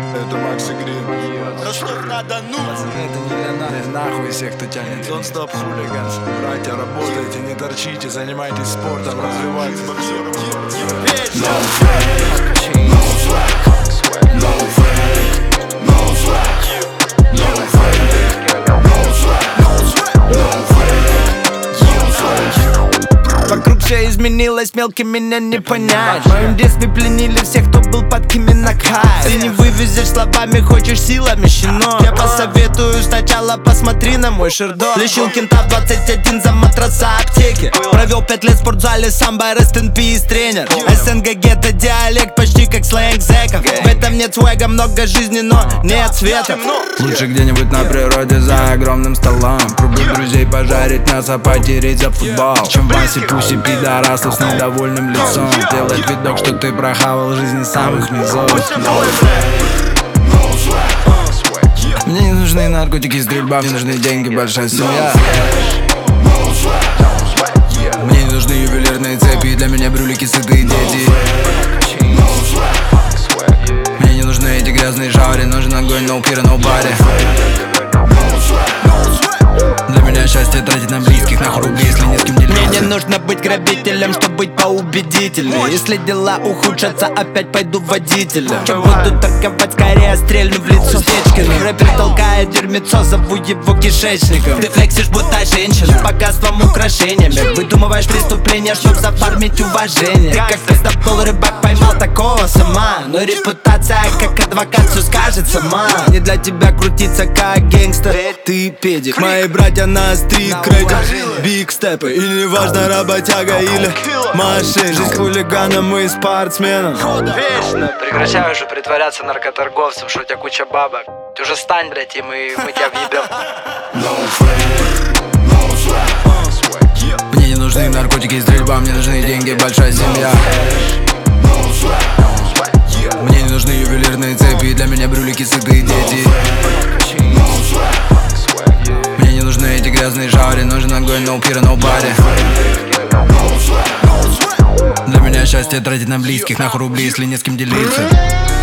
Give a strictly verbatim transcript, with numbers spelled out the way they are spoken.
Это Макси Грин. Ростов-на-Дону. Это не для нас. Нахуй всех, кто тянет. Don't stop hooligans. Братья, работайте, не торчите, занимайтесь спортом, развивайтесь. No fake, no swag, no fake, no swag, no fake, no swag, no fake, no swag. Вокруг все изменилось, мелким меня не понять. В моем детстве пленили всех, кто был под Кими на кайф. Ты не вывезешь словами, хочешь силами, щенок. Я посоветую сначала посмотри на мой шердок. Лечил кента в двадцать один за матраса аптеки. Провел пять лет в спортзале, самбо, rest in peace, тренер. СНГ гетто диалект, почти как сленг зэков. В этом нет свега, много жизни, но нет света. Лучше где-нибудь на природе за огромным столом. Кругом друзей пожарить мясо, потереть за футбол. Чем в массе пусть и пидорасов с недовольным лицом. Делать видок, что ты прохавал жизни самых низов. Мне не нужны наркотики, стрельба, мне нужны деньги, большая семья. Мне не нужны ювелирные цепи, для меня брюлики, сытые дети. Мне не нужны эти грязные шари, нужен огонь, no пира, no пари. Для меня счастье тратить на близких, нахуй рубли, если не с кем делиться. Мне не нужно быть грабителем, чтобы быть поубедительнее. Если дела ухудшатся, опять пойду водителем. Чем буду торговать, скорее стрельну в лицо Стечкину. Рэпер толкает дерьмецо, зову его кишечником. Ты флексишь, будто женщина, богатством, украшениями. Выдумываешь преступления, чтоб зафармить уважение. Ты как пиздобол, рыбак, поймал такого сама. Но репутация, как адвокат, все скажет сама. Не для тебя крутиться, как гангстер, ты педик. Мои братья на стрит кредит, биг степы. И не важно, работяга или машин. Жизнь хулиганом и спортсменом. Вечно. Прекращай уже притворяться наркоторговцем, что у тебя куча бабок. Ты уже стань, блядь, и мы, мы тебя въебем. Мне не нужны наркотики и стрельба, мне нужны деньги, большая семья. Мне не нужны ювелирные цепи, для меня брюлики, сытые дети. Мне не нужны эти грязные шари, нужен огонь, no пира, no пари. Для меня счастье тратить на близких, нахуй рубли, если не с кем делиться.